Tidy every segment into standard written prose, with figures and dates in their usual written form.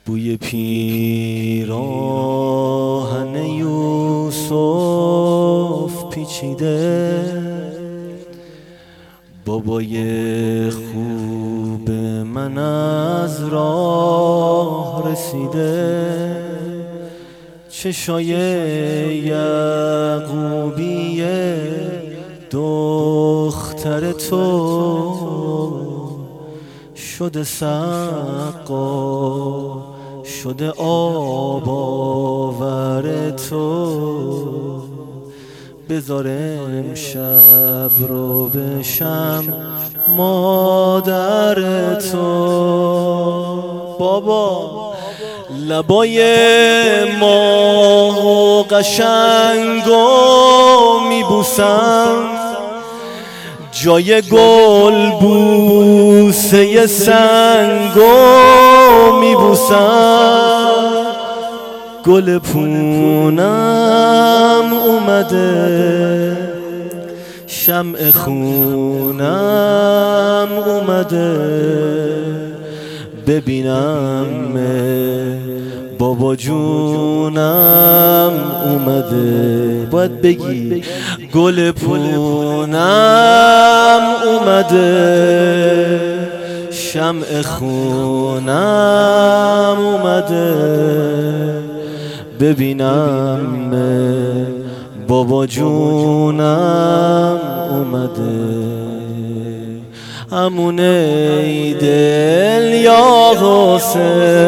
بوی پیراهن یوسف پیچیده، بابای خوب من از راه رسیده. چشای یعقوبی دختر تو شده سقا، شده آب آور تو. بذار امشب رو بشم مادر تو. بابا لبای ماه و قشنگو میبوسم، جای گل بوسه سنگو میبوسم. گل پونم اومده، شمع خونم اومده، ببینم بابا جونم اومده. باید بگی گل پونم اومده، شمع خونم اومده، ببینم بابا جونم اومده. همون ای دل یا حسین،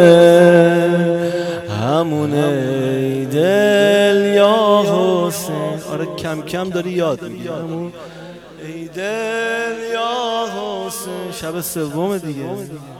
همون ای دل یا حسین. آره کم کم داری یاد میگی. همون ای دل یا حسین. شب سوم دیگه.